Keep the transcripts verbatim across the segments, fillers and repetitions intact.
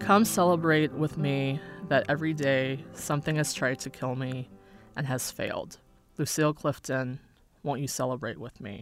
Come celebrate with me that every day something has tried to kill me and has failed. Lucille Clifton, won't you celebrate with me?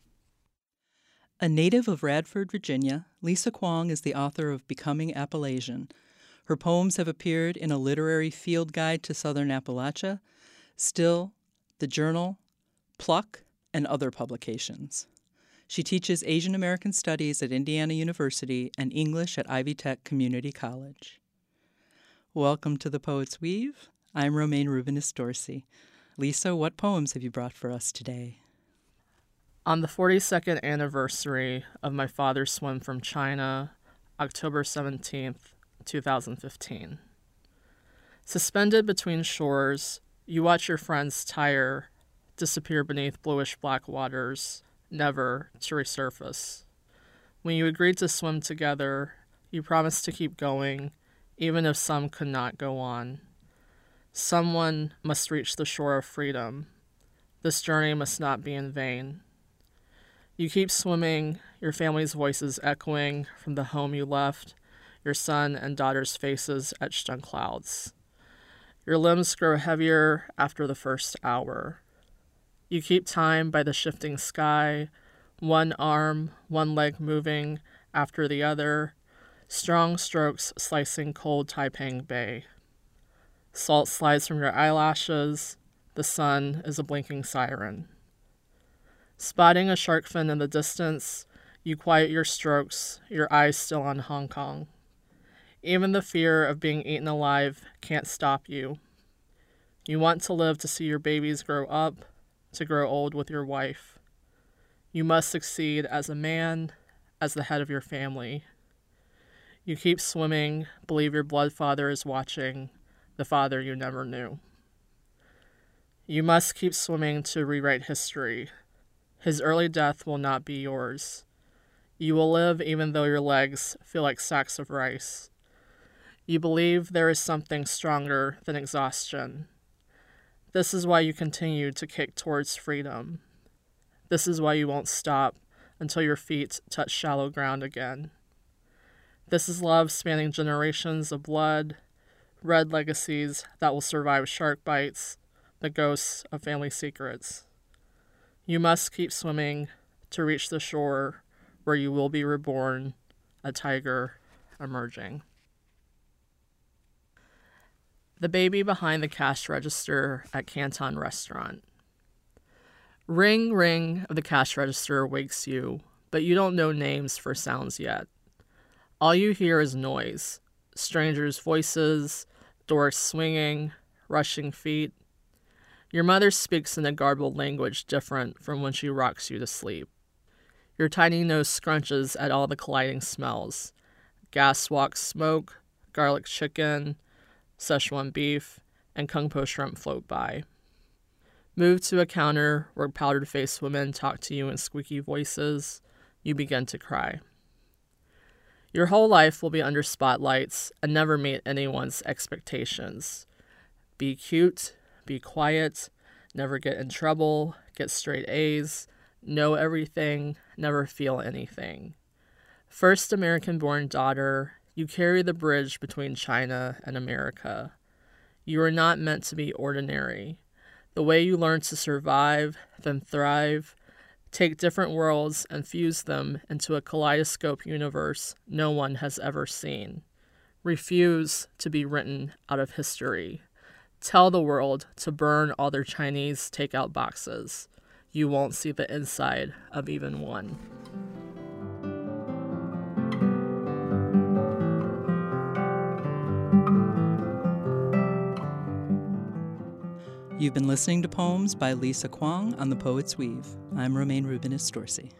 A native of Radford, Virginia, Lisa Kwong is the author of Becoming Appalachian. Her poems have appeared in a literary field guide to Southern Appalachia, Still, The Journal, Pluck, and other publications. She teaches Asian American Studies at Indiana University and English at Ivy Tech Community College. Welcome to The Poet's Weave. I'm Romaine Rubinis Dorsey. Lisa, what poems have you brought for us today? On the forty-second anniversary of my father's swim from China, October seventeenth, twenty fifteen. Suspended between shores, you watch your friends tire, disappear beneath bluish-black waters, never to resurface. When you agreed to swim together, you promised to keep going, even if some could not go on. Someone must reach the shore of freedom. This journey must not be in vain. You keep swimming, your family's voices echoing from the home you left, your son and daughter's faces etched on clouds. Your limbs grow heavier after the first hour. You keep time by the shifting sky, one arm, one leg moving after the other, strong strokes slicing cold Taiping Bay. Salt slides from your eyelashes, the sun is a blinking siren. Spotting a shark fin in the distance, you quiet your strokes, your eyes still on Hong Kong. Even the fear of being eaten alive can't stop you. You want to live to see your babies grow up, to grow old with your wife. You must succeed as a man, as the head of your family. You keep swimming, believe your blood father is watching, the father you never knew. You must keep swimming to rewrite history. His early death will not be yours. You will live even though your legs feel like sacks of rice. You believe there is something stronger than exhaustion. This is why you continue to kick towards freedom. This is why you won't stop until your feet touch shallow ground again. This is love spanning generations of blood, red legacies that will survive shark bites, the ghosts of family secrets. You must keep swimming to reach the shore where you will be reborn, a tiger emerging. The baby behind the cash register at Canton Restaurant. Ring, ring of the cash register wakes you, but you don't know names for sounds yet. All you hear is noise, strangers' voices, doors swinging, rushing feet. Your mother speaks in a garbled language different from when she rocks you to sleep. Your tiny nose scrunches at all the colliding smells. Gas wok smoke, garlic chicken, Szechuan beef, and Kung Po shrimp float by. Move to a counter where powdered-faced women talk to you in squeaky voices. You begin to cry. Your whole life will be under spotlights and never meet anyone's expectations. Be cute. Be quiet, never get in trouble, get straight A's, know everything, never feel anything. First American-born daughter, you carry the bridge between China and America. You are not meant to be ordinary. The way you learn to survive, then thrive, take different worlds and fuse them into a kaleidoscope universe no one has ever seen. Refuse to be written out of history. Tell the world to burn all their Chinese takeout boxes. You won't see the inside of even one. You've been listening to poems by Lisa Kwong on The Poet's Weave. I'm Romaine Rubinis Dorsey.